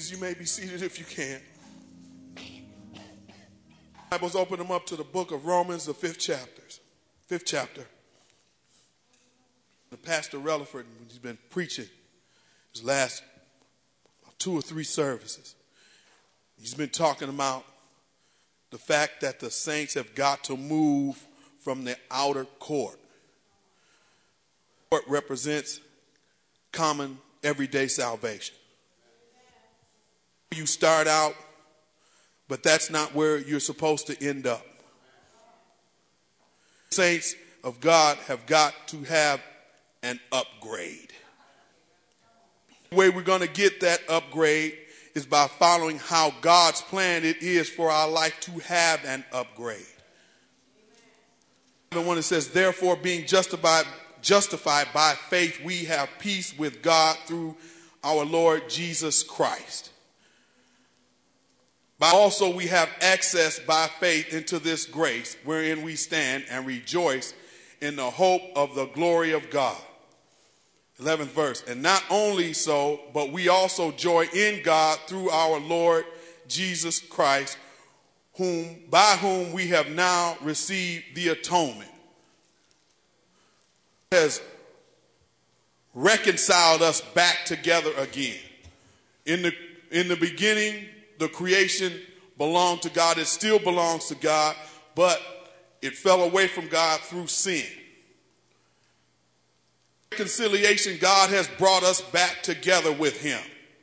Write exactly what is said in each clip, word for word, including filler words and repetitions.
You may be seated if you can. Bibles, open them up to the book of Romans, the fifth chapter. Fifth chapter. The Pastor Relaford, he's been preaching his last two or three services. He's been talking about the fact that the saints have got to move from the outer court. Court represents common, everyday salvation. You start out, but that's not where you're supposed to end up. Saints of God have got to have an upgrade. The way we're going to get that upgrade is by following how God's plan it is for our life to have an upgrade. The one that says, therefore, being justified, justified by faith, we have peace with God through our Lord Jesus Christ. By also we have access by faith into this grace wherein we stand and rejoice in the hope of the glory of God. eleventh verse. And not only so, but we also joy in God through our Lord Jesus Christ, whom by whom we have now received the atonement. He has reconciled us back together again. In the in the beginning, the creation belonged to God. It still belongs to God, but it fell away from God through sin. Reconciliation, God has brought us back together with him.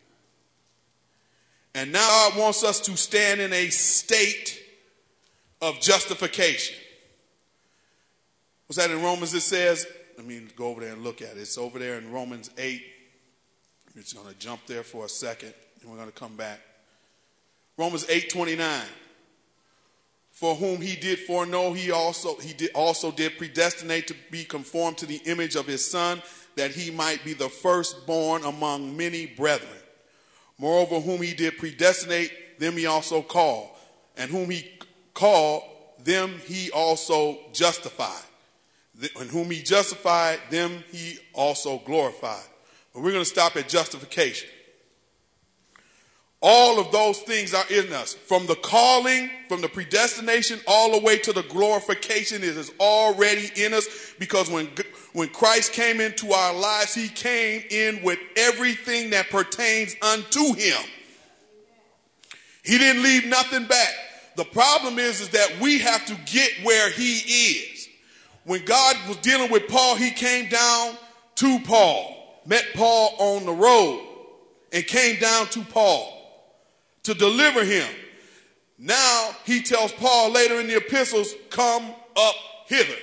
And now God wants us to stand in a state of justification. What's that in Romans? It says, let me go over there and look at it. It's over there in Romans eight. I'm just going to jump there for a second, and we're going to come back. Romans eight twenty-nine. For whom he did foreknow, he also he did also did predestinate to be conformed to the image of his Son, that he might be the firstborn among many brethren. Moreover, whom he did predestinate, them he also called. And whom he called, them he also justified. And whom he justified, them he also glorified. But we're going to stop at justification. All of those things are in us. From the calling, from the predestination, all the way to the glorification, it is already in us. Because when, when Christ came into our lives, he came in with everything that pertains unto him. He didn't leave nothing back. The problem is, is that we have to get where he is. When God was dealing with Paul, he came down to Paul, met Paul on the road, and came down to Paul to deliver him. Now he tells Paul later in the epistles, come up hither.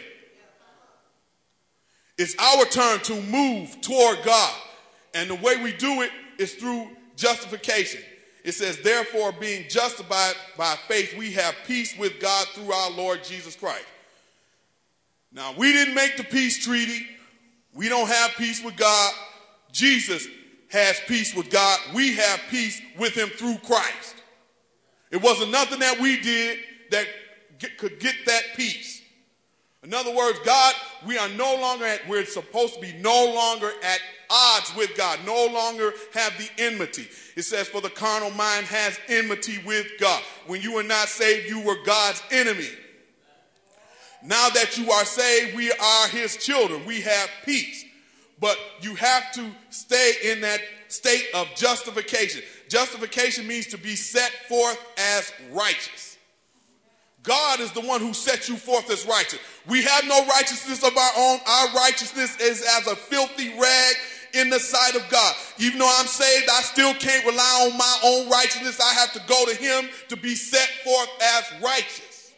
It's our turn to move toward God. And the way we do it is through justification. It says, therefore, being justified by faith, we have peace with God through our Lord Jesus Christ. Now, we didn't make the peace treaty. We don't have peace with God. Jesus has peace with God. We have peace with him through Christ. It wasn't nothing that we did that get, could get that peace. In other words, God, we are no longer at, we're supposed to be no longer at odds with God, no longer have the enmity. It says, for the carnal mind has enmity with God. When you were not saved, you were God's enemy. Now that you are saved, we are his children. We have peace. But you have to stay in that state of justification. Justification means to be set forth as righteous. God is the one who set you forth as righteous. We have no righteousness of our own. Our righteousness is as a filthy rag in the sight of God. Even though I'm saved, I still can't rely on my own righteousness. I have to go to him to be set forth as righteous.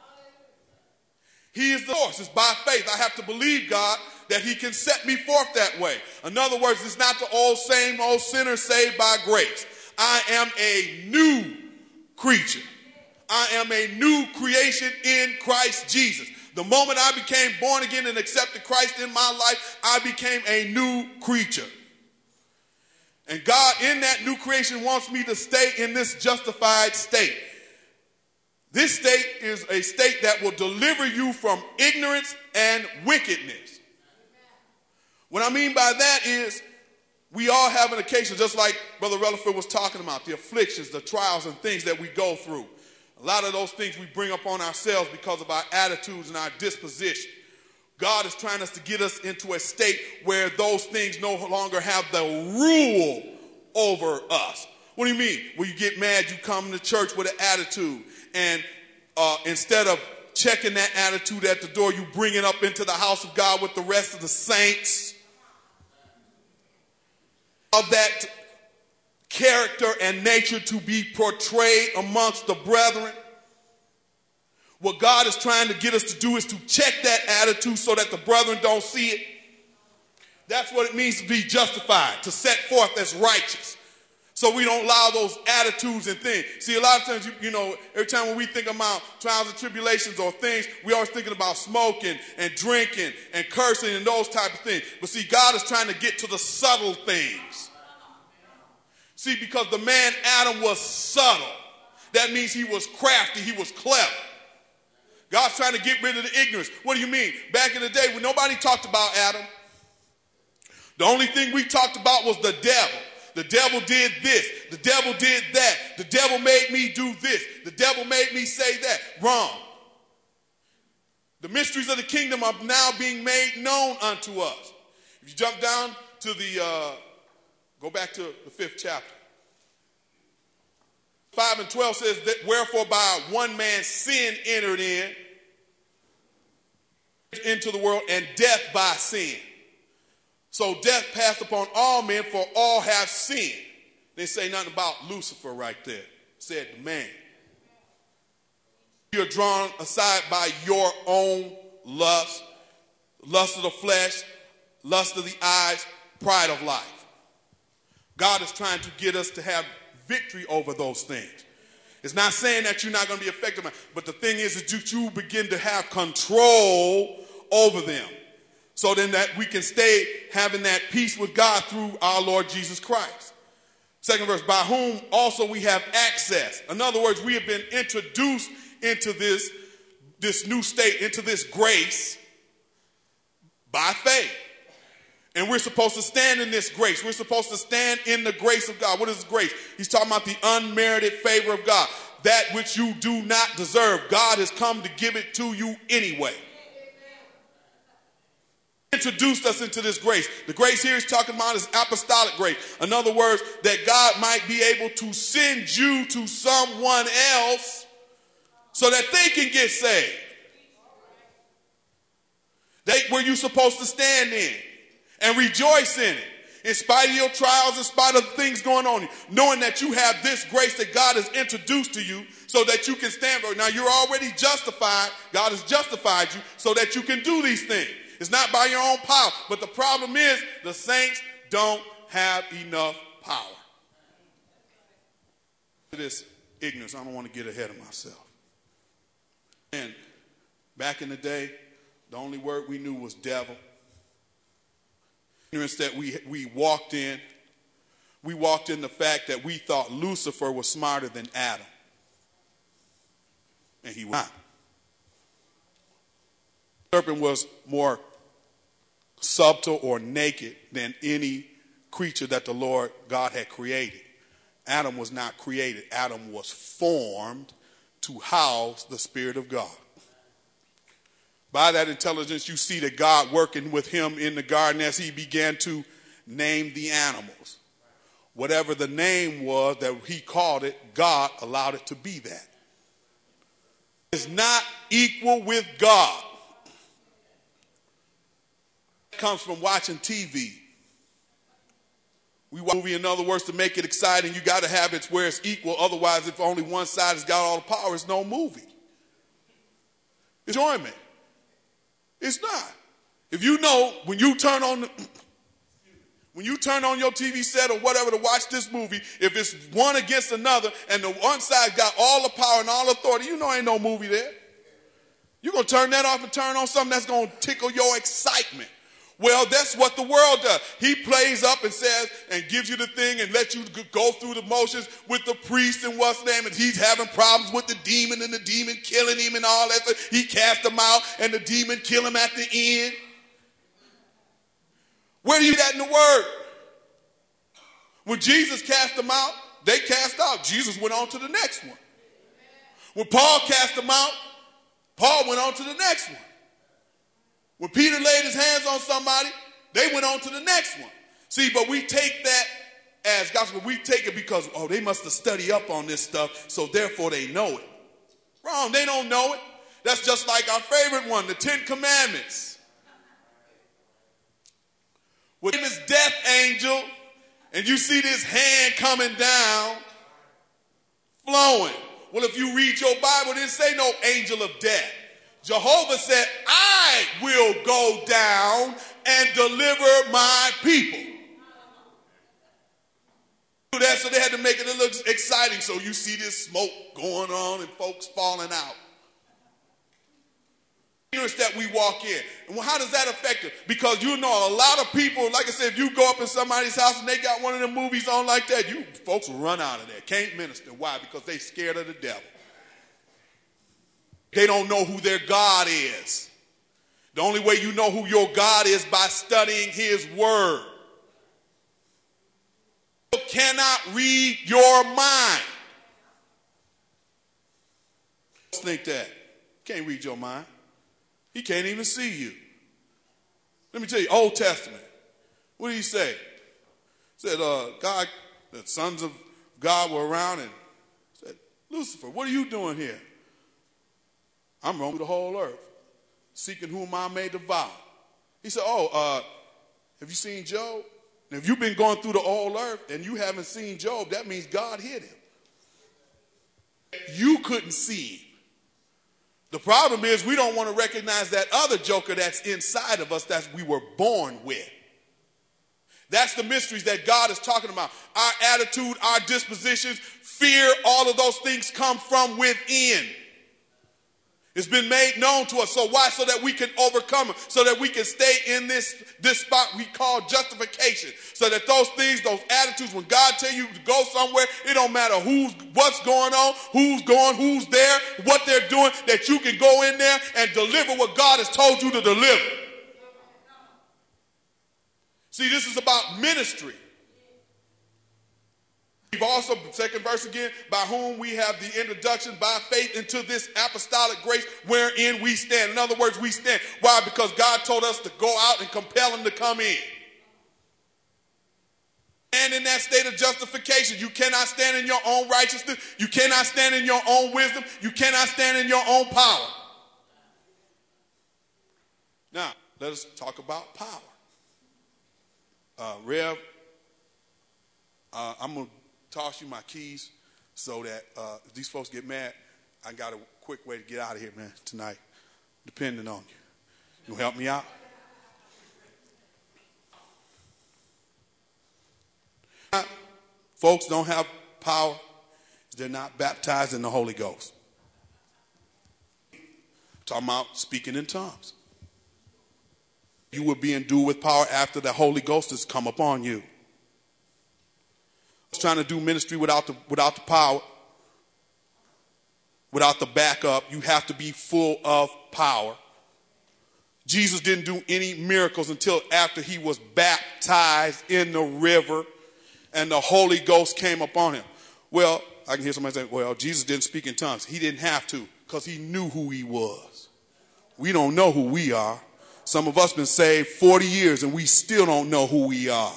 He is the source. It's by faith. I have to believe God that he can set me forth that way. In other words, it's not the old same old sinner saved by grace. I am a new creature. I am a new creation in Christ Jesus. The moment I became born again and accepted Christ in my life, I became a new creature. And God, in that new creation, wants me to stay in this justified state. This state is a state that will deliver you from ignorance and wickedness. What I mean by that is, We all have an occasion, just like Brother Rutherford was talking about, the afflictions, the trials and things that we go through. A lot of those things we bring upon ourselves because of our attitudes and our disposition. God is trying us to get us into a state where those things no longer have the rule over us. What do you mean? When you get mad, you come to church with an attitude, and uh, instead of checking that attitude at the door, you bring it up into the house of God with the rest of the saints. Of that character and nature to be portrayed amongst the brethren. What God is trying to get us to do is to check that attitude so that the brethren don't see it. That's what it means to be justified, to set forth as righteous. So we don't allow those attitudes and things. See, a lot of times, you, you know, every time when we think about trials and tribulations or things, we always thinking about smoking and drinking and cursing and those type of things. But see, God is trying to get to the subtle things. See, because the man Adam was subtle. That means he was crafty, he was clever. God's trying to get rid of the ignorance. What do you mean? Back in the day when nobody talked about Adam, the only thing we talked about was the devil. The devil did this. The devil did that. The devil made me do this. The devil made me say that. Wrong. The mysteries of the kingdom are now being made known unto us. If you jump down to the, uh, go back to the fifth chapter. five and twelve says that wherefore by one man sin entered in into the world, and death by sin. So death passed upon all men, for all have sinned. They say nothing about Lucifer right there. It said the man. You're drawn aside by your own lust, lust of the flesh, lust of the eyes, pride of life. God is trying to get us to have victory over those things. It's not saying that you're not going to be affected by it, but the thing is that you, you begin to have control over them. So then that we can stay having that peace with God through our Lord Jesus Christ. Second verse, by whom also we have access. In other words, we have been introduced into this, this new state, into this grace by faith. And we're supposed to stand in this grace. We're supposed to stand in the grace of God. What is grace? He's talking about the unmerited favor of God. That which you do not deserve. God has come to give it to you anyway. Introduced us into this grace. The grace here he's talking about is apostolic grace. In other words, that God might be able to send you to someone else so that they can get saved. They, where you're supposed to stand in and rejoice in it. In spite of your trials, in spite of things going on, knowing that you have this grace that God has introduced to you so that you can stand for it. Now you're already justified. God has justified you so that you can do these things. It's not by your own power. But the problem is the saints don't have enough power. This ignorance, I don't want to get ahead of myself. And back in the day, the only word we knew was devil. Ignorance that we, we walked in. We walked in the fact that we thought Lucifer was smarter than Adam. And he was not. The serpent was more subtle or naked than any creature that the Lord God had created. Adam was not created. Adam was formed to house the Spirit of God. By that intelligence, you see that God working with him in the garden as he began to name the animals. Whatever the name was that he called it, God allowed it to be that. It's not equal with God. It comes from watching T V. We watch a movie, in other words, to make it exciting, you got to have it where it's equal. Otherwise, if only one side has got all the power, it's no movie. Enjoyment. It's not. If you know, when you turn on the, when you turn on your T V set or whatever to watch this movie, if it's one against another and the one side got all the power and all authority, you know ain't no movie there. You're going to turn that off and turn on something that's going to tickle your excitement. Well, that's what the world does. He plays up and says and gives you the thing and lets you go through the motions with the priest and what's name, and he's having problems with the demon and the demon killing him and all that stuff. He cast him out and the demon kill him at the end. Where do you get that in the word? When Jesus cast them out, they cast out. Jesus went on to the next one. When Paul cast them out, Paul went on to the next one. When Peter laid his hands on somebody, they went on to the next one. See, but we take that as gospel. We take it because, oh, they must have studied up on this stuff, so therefore they know it. Wrong, they don't know it. That's just like our favorite one, the Ten Commandments. With this death angel, and you see this hand coming down, flowing. Well, if you read your Bible, it didn't say no angel of death. Jehovah said, I will go down and deliver my people. That, so they had to make it look exciting. So you see this smoke going on and folks falling out. That we walk in. And well, how does that affect it? Because you know a lot of people, like I said, if you go up in somebody's house and they got one of them movies on like that, you folks will run out of there. Can't minister. Why? Because they scared of the devil. They don't know who their God is. The only way you know who your God is by studying his word. You cannot read your mind. Think that. Can't read your mind. He can't even see you. Let me tell you, Old Testament. What did he say? He said, uh, God, the sons of God were around and said, Lucifer, what are you doing here? I'm roaming the whole earth, seeking whom I may devour. He said, oh, uh, have you seen Job? And if you've been going through the whole earth and you haven't seen Job, that means God hid him. You couldn't see him. The problem is we don't want to recognize that other joker that's inside of us that we were born with. That's the mysteries that God is talking about. Our attitude, our dispositions, fear, all of those things come from within. It's been made known to us. So why? So that we can overcome it. So that we can stay in this, this spot we call justification. So that those things, those attitudes, when God tell you to go somewhere, it don't matter who's, what's going on, who's going, who's there, what they're doing, that you can go in there and deliver what God has told you to deliver. See, this is about ministry. We've also, second verse again, by whom we have the introduction by faith into this apostolic grace wherein we stand. In other words, we stand. Why? Because God told us to go out and compel them to come in. And in that state of justification, you cannot stand in your own righteousness. You cannot stand in your own wisdom. You cannot stand in your own power. Now, let us talk about power. Uh, Rev, uh, I'm going to toss you my keys so that uh, if these folks get mad, I got a quick way to get out of here, man, tonight, depending on you. You gonna help me out? Folks don't have power. They're not baptized in the Holy Ghost. Talking about speaking in tongues. You will be endued with power after the Holy Ghost has come upon you. Trying to do ministry without the without the power, without the backup. You have to be full of power. Jesus didn't do any miracles until after he was baptized in the river and the Holy Ghost came upon him. Well, I can hear somebody say, well, Jesus didn't speak in tongues. He didn't have to because he knew who he was. We don't know who we are. Some of us been saved forty years and we still don't know who we are.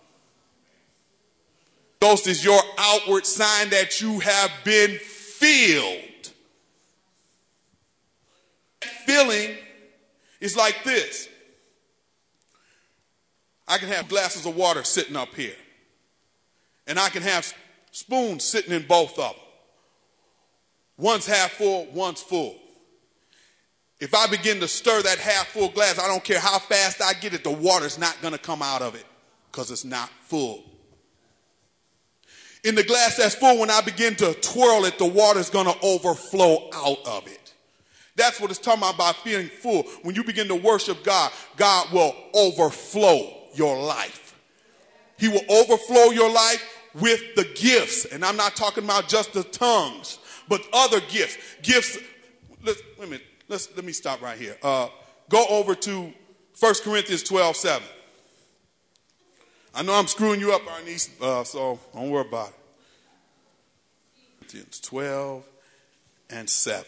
Ghost is your outward sign that you have been filled. Filling is like this. I can have glasses of water sitting up here. And I can have spoons sitting in both of them. One's half full, one's full. If I begin to stir that half full glass, I don't care how fast I get it, the water's not going to come out of it because it's not full. In the glass that's full, when I begin to twirl it, the water's going to overflow out of it. That's what it's talking about by feeling full. When you begin to worship God, God will overflow your life. He will overflow your life with the gifts. And I'm not talking about just the tongues, but other gifts. Gifts. Let's, wait a minute. Let's, let me stop right here. Uh, go over to First Corinthians twelve seven. I know I'm screwing you up, Arnice, uh, so don't worry about it. Corinthians twelve and seven.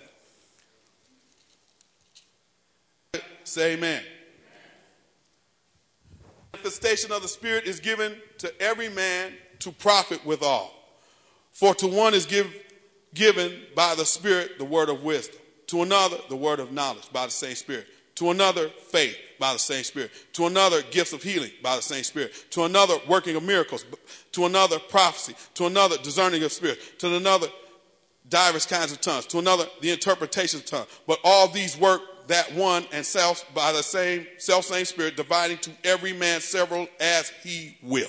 Say amen. The manifestation of the Spirit is given to every man to profit withal. For to one is give, given by the Spirit the word of wisdom, to another the word of knowledge by the same Spirit, to another faith by the same Spirit, to another gifts of healing by the same Spirit, to another working of miracles, to another prophecy, to another discerning of spirit, to another diverse kinds of tongues, to another the interpretation of tongues. But all these work that one and self by the same self same Spirit, dividing to every man several as he will.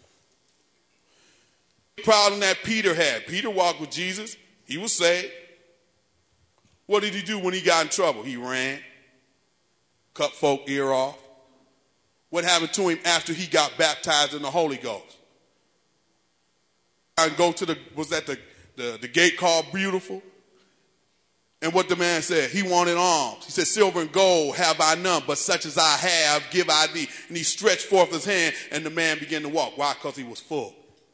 The problem that Peter had. Peter walked with Jesus. He was saved. What did he do when he got in trouble? He ran, cut folk ear off. What happened to him after he got baptized in the Holy Ghost? And go to the was that the, the the gate called Beautiful? And what the man said, he wanted alms. He said, silver and gold have I none, but such as I have give I thee. And he stretched forth his hand, and the man began to walk. Why? Because he was full.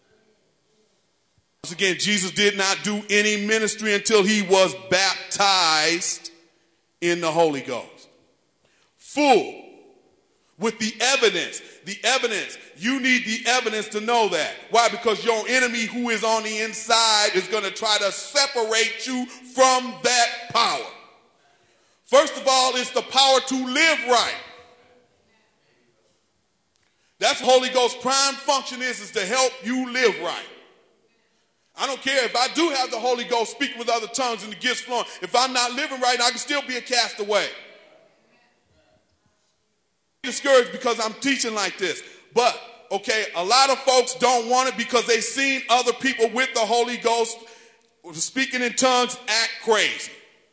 Once again, Jesus did not do any ministry until he was baptized in the Holy Ghost. Full. With the evidence. The evidence. You need the evidence to know that. Why? Because your enemy who is on the inside is going to try to separate you from that power. First of all, it's the power to live right. That's what Holy Ghost's prime function is, is to help you live right. I don't care if I do have the Holy Ghost speaking with other tongues and the gifts flowing. If I'm not living right, I can still be a castaway. Discouraged because I'm teaching like this. But, okay, a lot of folks don't want it because they've seen other people with the Holy Ghost speaking in tongues act crazy.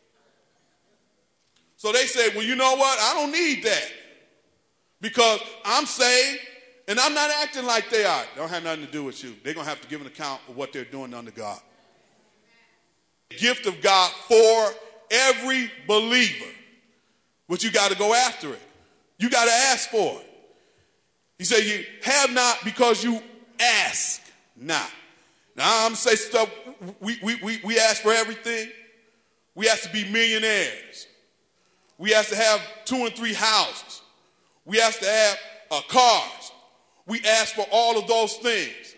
So they say, well, you know what? I don't need that because I'm saved and I'm not acting like they are. Don't have nothing to do with you. They're going to have to give an account of what they're doing under God. The gift of God for every believer. But you got to go after it. You got to ask for it. He said, you have not because you ask not. Now, I'm going to say stuff. We, we, we, we ask for everything. We ask to be millionaires. We ask to have two and three houses. We ask to have uh, cars. We ask for all of those things.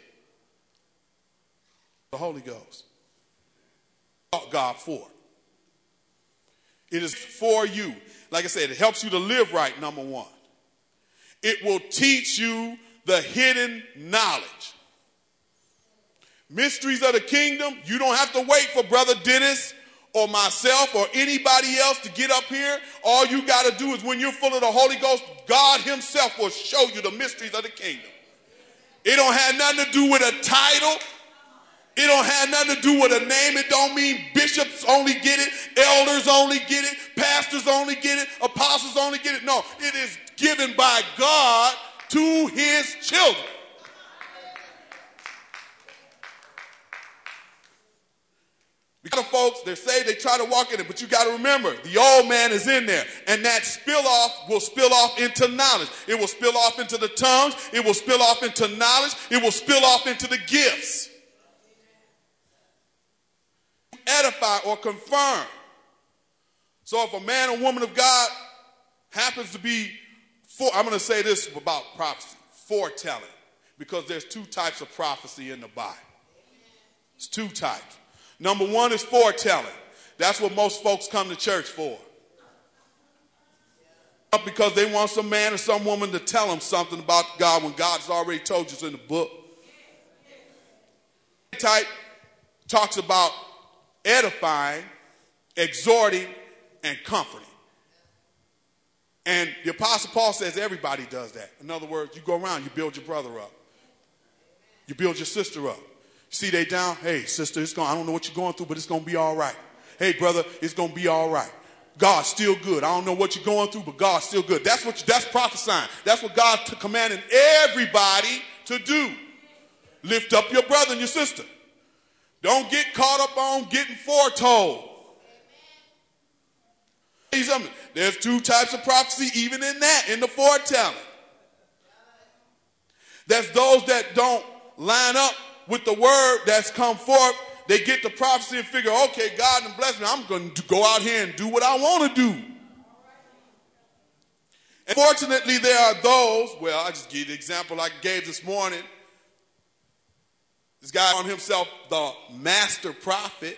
The Holy Ghost. God for it. It is for you. Like I said, it helps you to live right, number one. It will teach you the hidden knowledge. Mysteries of the kingdom, you don't have to wait for Brother Dennis or myself or anybody else to get up here. All you got to do is when you're full of the Holy Ghost, God himself will show you the mysteries of the kingdom. It don't have nothing to do with a title. It don't have nothing to do with a name. It don't mean bishops only get it, elders only get it, pastors only get it, apostles only get it. No, it is given by God to his children. Because folks, they're saved, they try to walk in it, but you got to remember, the old man is in there, and that spill off will spill off into knowledge. It will spill off into the tongues. It will spill off into knowledge. It will spill off into the gifts. Edify or confirm. So if a man or woman of God happens to be, for, I'm going to say this about prophecy, foretelling, because there's two types of prophecy in the Bible. It's two types. Number one is foretelling. That's what most folks come to church for. Because they want some man or some woman to tell them something about God when God's already told you it's in the book. Type talks about edifying, exhorting, and comforting. And the Apostle Paul says everybody does that. In other words, you go around, you build your brother up. You build your sister up. See they down, hey, sister, it's going, I don't know what you're going through, but it's going to be all right. Hey, brother, it's going to be all right. God's still good. I don't know what you're going through, but God's still good. That's what you, that's prophesying. That's what God t- commanded everybody to do. Lift up your brother and your sister. Don't get caught up on getting foretold. There's two types of prophecy even in that, in the foretelling. That's those that don't line up with the word that's come forth. They get the prophecy and figure, okay, God done bless me. I'm going to go out here and do what I want to do. And fortunately, there are those, well, I just give you the example I gave this morning. This guy on himself, the master prophet.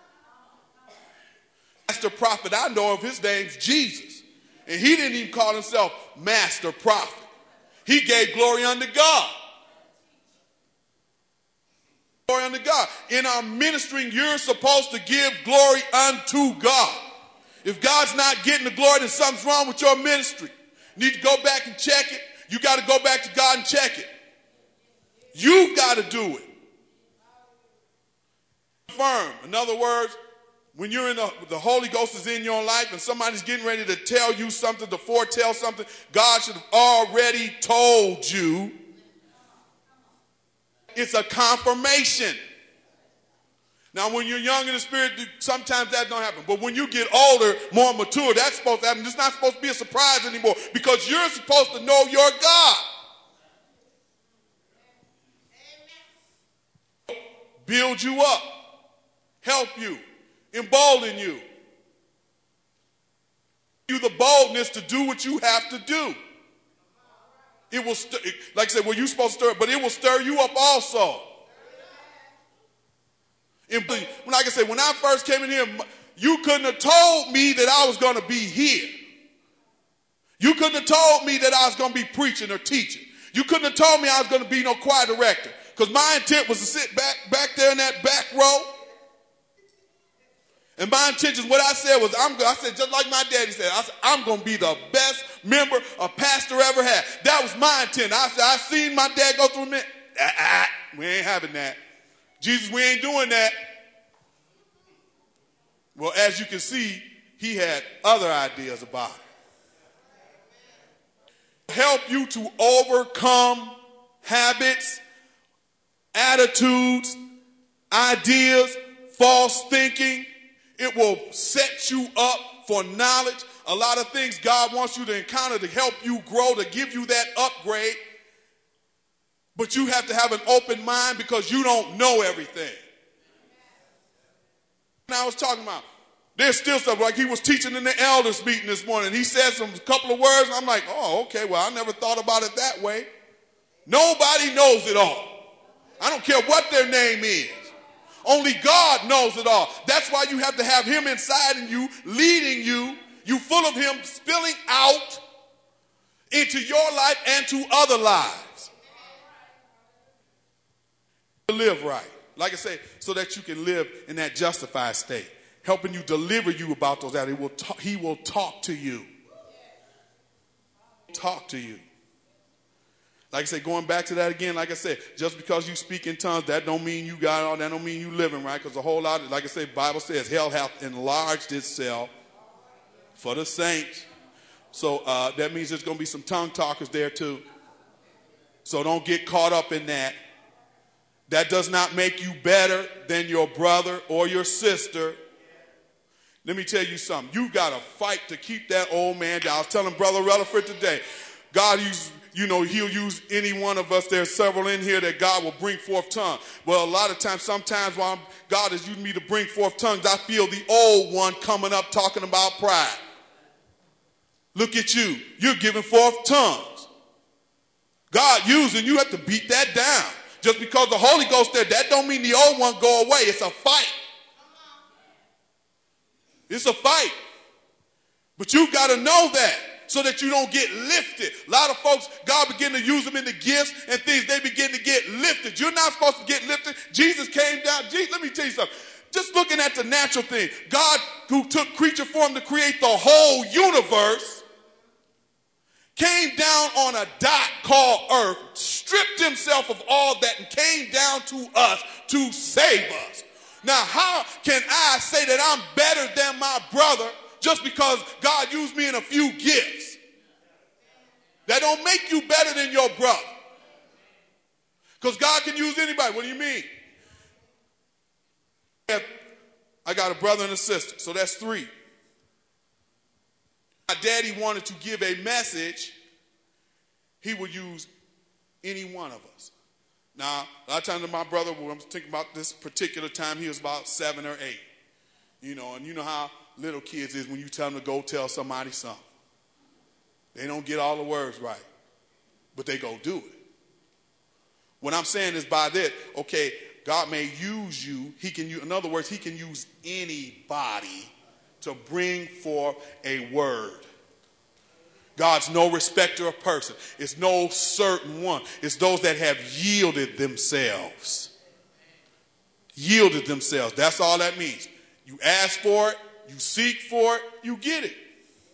Master prophet, I know of his name's Jesus. And he didn't even call himself master prophet. He gave glory unto God. Glory unto God. In our ministering, you're supposed to give glory unto God. If God's not getting the glory, then something's wrong with your ministry. You need to go back and check it. You got to go back to God and check it. You've got to do it. Firm. In other words, when you're in the, the Holy Ghost is in your life and somebody's getting ready to tell you something, to foretell something, God should have already told you. It's a confirmation. Now, when you're young in the spirit, sometimes that don't happen. But when you get older, more mature, that's supposed to happen. It's not supposed to be a surprise anymore because you're supposed to know your God. Build you up, help you, embolden you. Give you the boldness to do what you have to do. It will, stir, like I said, well, you're supposed to stir, but it will stir you up also. And like I said, when I first came in here, you couldn't have told me that I was going to be here. You couldn't have told me that I was going to be preaching or teaching. You couldn't have told me I was going to be no choir director. Because my intent was to sit back, back there in that back row. And my intention, what I said was, I'm. I said, just like my daddy said, I said, I'm going to be the best member a pastor ever had. That was my intent. I said, I seen my dad go through it. Ah, ah, we ain't having that. Jesus, we ain't doing that. Well, as you can see, he had other ideas about it. Help you to overcome habits, attitudes, ideas, false thinking. It will set you up for knowledge. A lot of things God wants you to encounter to help you grow, to give you that upgrade. But you have to have an open mind because you don't know everything. I was talking about, there's still stuff like he was teaching in the elders meeting this morning. He said some couple of words. And I'm like, oh, okay, well, I never thought about it that way. Nobody knows it all. I don't care what their name is. Only God knows it all. That's why you have to have him inside in you, leading you. You full of him spilling out into your life and to other lives. To live right. Like I say, so that you can live in that justified state. Helping you deliver you about those that he will talk, he will talk to you. Talk to you. Like I said, going back to that again, like I said, just because you speak in tongues, that don't mean you got all, that don't mean you living right, because a whole lot of, like I said, the Bible says, hell hath enlarged itself for the saints. So uh, that means there's going to be some tongue talkers there too. So don't get caught up in that. That does not make you better than your brother or your sister. Let me tell you something. You've got to fight to keep that old man down. I was telling Brother Rutherford today, God uses, you know, he'll use any one of us. There's several in here that God will bring forth tongues. Well, a lot of times, sometimes while God is using me to bring forth tongues, I feel the old one coming up talking about pride. Look at you. You're giving forth tongues. God using, you have to beat that down. Just because the Holy Ghost there, that don't mean the old one go away. It's a fight. It's a fight. But you've got to know that so that you don't get lifted. A lot of folks, God begin to use them in the gifts and things. They begin to get lifted. You're not supposed to get lifted. Jesus came down. Jesus, let me tell you something. Just looking at the natural thing. God, who took creature form to create the whole universe, came down on a dot called earth, stripped himself of all that, and came down to us to save us. Now, how can I say that I'm better than my brother just because God used me in a few gifts? That don't make you better than your brother. Because God can use anybody. What do you mean? I got a brother and a sister, so that's three. My daddy wanted to give a message. He would use Any one of us. Now, a lot of times my brother, when I'm thinking about this particular time, he was about seven or eight. You know, and you know how little kids is when you tell them to go tell somebody something. They don't get all the words right, but they go do it. What I'm saying is by that, okay, God may use you. He can use, in other words, he can use anybody to bring forth a word. God's no respecter of person. It's no certain one. It's those that have yielded themselves. Yielded themselves. That's all that means. You ask for it, you seek for it, you get it.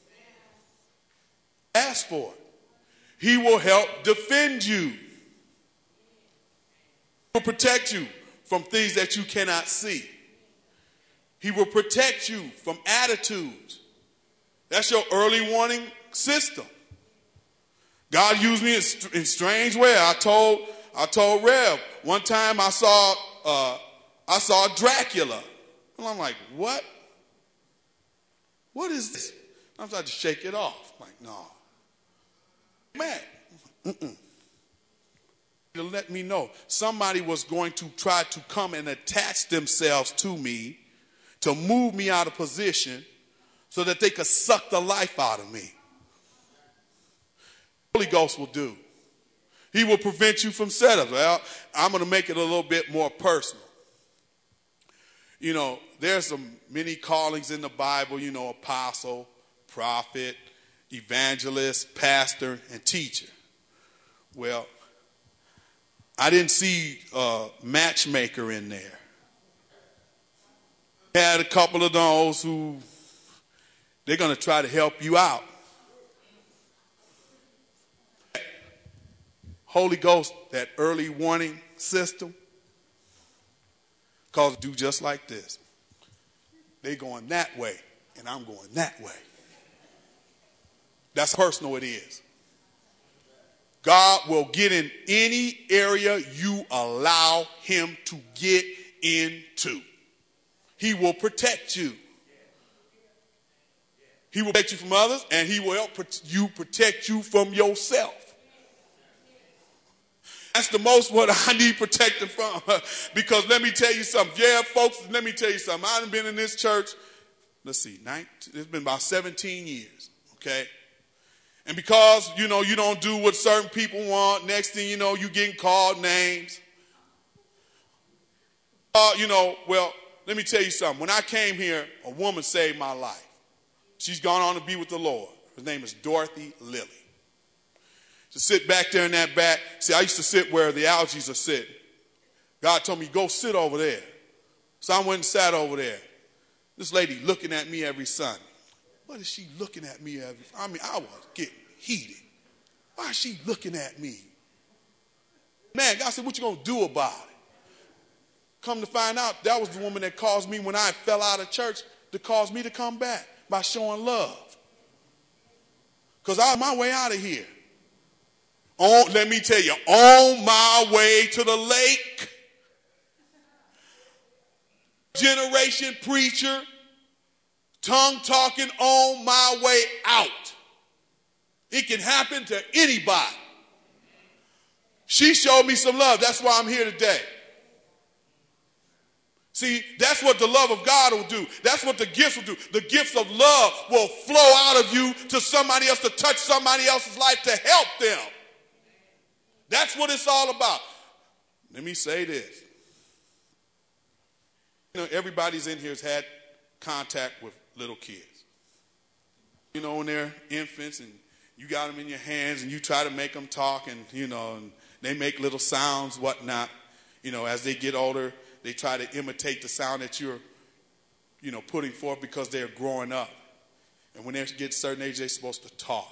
Ask for it. He will help defend you. He will protect you from things that you cannot see. He will protect you from attitudes. That's your early warning system. God used me in, in strange way. I told I told Rev one time I saw uh, I saw Dracula, and I'm like, what? What is this? I'm trying to shake it off. I'm like, no, man. Mm-mm. To let me know somebody was going to try to come and attach themselves to me to move me out of position so that they could suck the life out of me. The Holy Ghost will do. He will prevent you from setups. Well, I'm going to make it a little bit more personal. You know, there's some many callings in the Bible, you know, apostle, prophet, evangelist, pastor, and teacher. Well, I didn't see a matchmaker in there. Had a couple of those who they're going to try to help you out. Holy Ghost, that early warning system, cause do just like this. They going that way, and I'm going that way. That's how personal it is. God will get in any area you allow him to get into. He will protect you. He will protect you from others, and he will help you protect you from yourself. That's the most what I need protection from. Because let me tell you something. Yeah, folks, let me tell you something. I've been in this church, let's see, nineteen, it's been about seventeen years, okay? And because, you know, you don't do what certain people want, next thing you know, you getting called names. Uh, you know, well, let me tell you something. When I came here, a woman saved my life. She's gone on to be with the Lord. Her name is Dorothy Lilly. To sit back there in that back. See, I used to sit where the algaes are sitting. God told me, go sit over there. So I went and sat over there. This lady looking at me every Sunday. What is she looking at me every? I mean, I was getting heated. Why is she looking at me? Man, God said, what you going to do about it? Come to find out, that was the woman that caused me when I fell out of church to cause me to come back by showing love. Because I was my way out of here. On, let me tell you, on my way to the lake, generation preacher, tongue talking on my way out. It can happen to anybody. She showed me some love. That's why I'm here today. See, that's what the love of God will do. That's what the gifts will do. The gifts of love will flow out of you to somebody else, to touch somebody else's life, to help them. That's what it's all about. Let me say this. You know, everybody's in here has had contact with little kids. You know, when they're infants and you got them in your hands and you try to make them talk and, you know, and they make little sounds, whatnot. You know, as they get older, they try to imitate the sound that you're, you know, putting forth because they're growing up. And when they get a certain age, they're supposed to talk.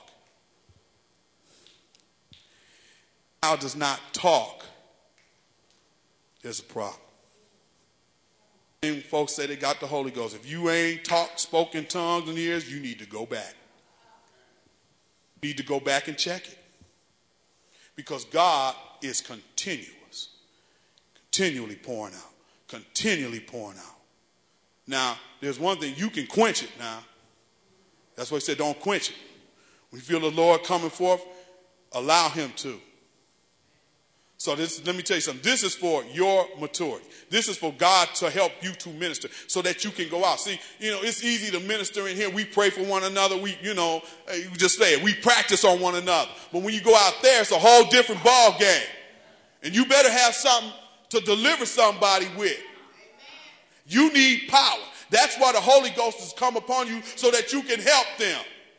Child does not talk, there's a problem. And folks say they got the Holy Ghost. If you ain't talked, spoken tongues in years, you need to go back. You need to go back and check it. Because God is continuous. Continually pouring out. Continually pouring out. Now, there's one thing, you can quench it now. That's why he said don't quench it. When you feel the Lord coming forth, allow him to. So this, let me tell you something. This is for your maturity. This is for God to help you to minister so that you can go out. See, you know, it's easy to minister in here. We pray for one another. We, you know, you just say it. We practice on one another. But when you go out there, it's a whole different ball game. And you better have something to deliver somebody with. You need power. That's why the Holy Ghost has come upon you so that you can help them.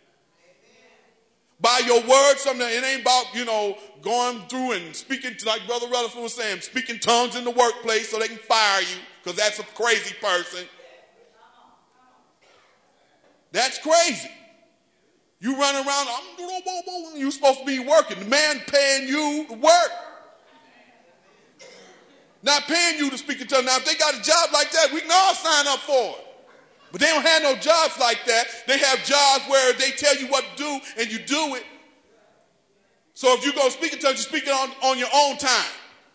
By your words, something it ain't about, you know, going through and speaking, like Brother Rutherford was saying, speaking tongues in the workplace so they can fire you because that's a crazy person. That's crazy. You run around, you're supposed to be working. The man paying you to work. Not paying you to speak in tongues. Now, if they got a job like that, we can all sign up for it. But they don't have no jobs like that. They have jobs where they tell you what to do and you do it. So if you go speak in tongues, you speak it on, on your own time.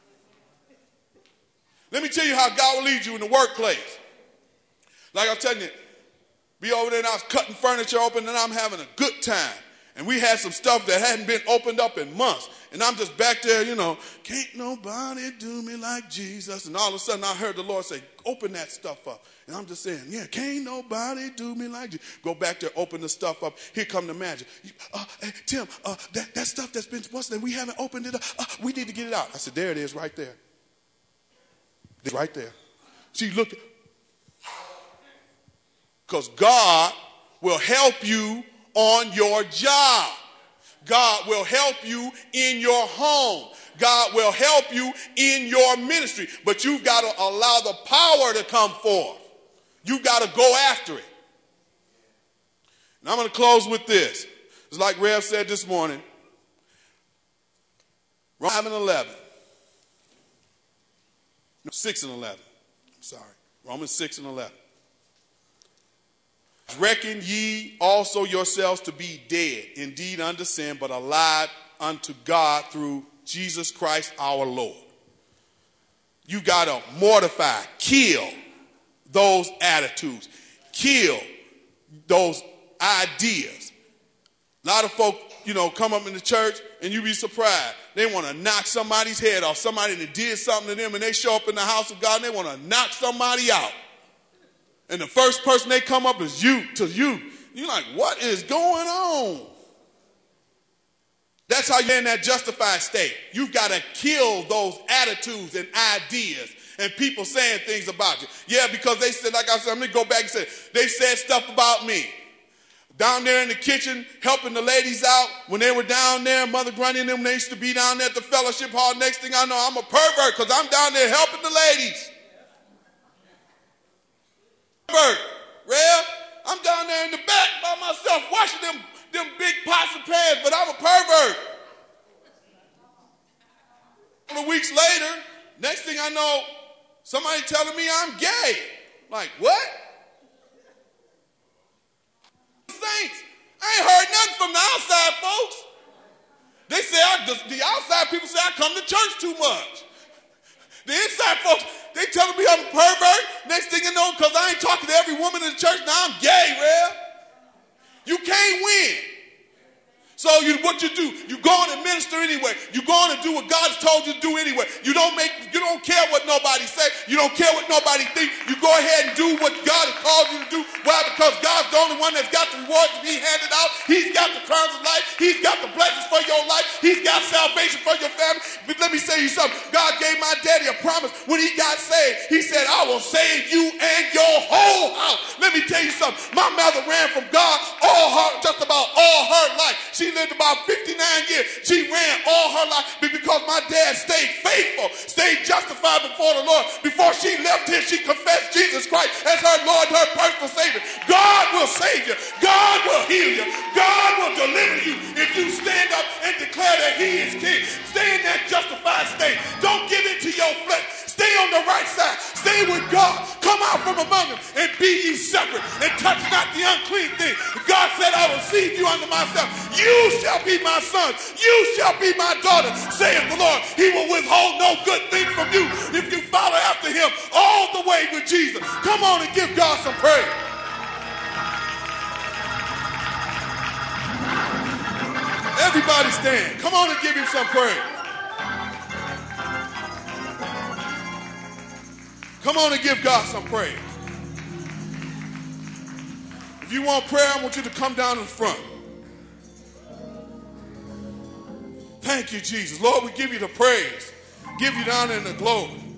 Let me tell you how God will lead you in the workplace. Like I'm telling you, be over there and I was cutting furniture open and I'm having a good time. And we had some stuff that hadn't been opened up in months. And I'm just back there, you know, can't nobody do me like Jesus. And all of a sudden I heard the Lord say, open that stuff up. And I'm just saying, yeah, can't nobody do me like Jesus. Go back there, open the stuff up. Here come the magic. Uh, hey, Tim, uh, that, that stuff that's been supposed to, we haven't opened it up. Uh, we need to get it out. I said, there it is right there. It's right there. She looked. Because God will help you on your job. God will help you in your home. God will help you in your ministry. But you've got to allow the power to come forth. You've got to go after it. And I'm going to close with this. It's like Rev said this morning. Romans eleven. No, six and eleven. I'm sorry. Romans six and eleven. Reckon ye also yourselves to be dead, indeed unto sin, but alive unto God through Jesus Christ our Lord. You got to mortify, kill those attitudes, kill those ideas. A lot of folk, you know, come up in the church and you be surprised. They want to knock somebody's head off. Somebody that did something to them and they show up in the house of God and they want to knock somebody out. And the first person they come up is you, to you. You're like, what is going on? That's how you're in that justified state. You've got to kill those attitudes and ideas and people saying things about you. Yeah, because they said, like I said, I'm going to go back and say, they said stuff about me. Down there in the kitchen, helping the ladies out. When they were down there, Mother Grundy and them, they used to be down there at the fellowship hall. Next thing I know, I'm a pervert because I'm down there helping the ladies. Rev, I'm down there in the back by myself washing them, them big pots and pans, but I'm a pervert. A couple of weeks later, next thing I know, somebody telling me I'm gay. Like, what? Saints, I ain't heard nothing from the outside folks. They say, I, the, the outside people say I come to church too much. The inside folks, they telling me I'm a pervert. Next thing you know, because I ain't talking to every woman in the church, now I'm gay, Rev. You can't win. So you, what you do, you go on and minister anyway. You go on and do what God's told you to do anyway. You don't make, you don't care what nobody say. You don't care what nobody think. You go ahead and do what God has called you to do. Why? Because God's the only one that's got the rewards to be handed out. He's got the crowns of life. He's got the blessings for your life. He's got salvation for your family. But let me say you something. God gave my daddy a promise when he got saved. He said, I will save you and your whole house. Let me tell you something. My mother ran from God all her, just about all her life. She lived about fifty-nine years. She ran all her life because my dad stayed faithful, stayed justified before the Lord. Before she left here, she confessed Jesus Christ as her Lord, her personal Savior. God will save you. God will heal you. God will deliver you if you stand up and declare that he is king. Stay in that justified state. Don't give in to your flesh. Stay on the right side. Stay with God. Come out from among them and be ye separate and touch not the unclean thing. God said, I will receive you unto myself. You shall be my son. You shall be my daughter, saith the Lord. He will withhold no good thing from you if you follow after him all the way with Jesus. Come on and give God some praise. Everybody stand. Come on and give him some praise. Come on and give God some praise. If you want prayer, I want you to come down in front. Thank you, Jesus. Lord, we give you the praise. Give you down in the glory.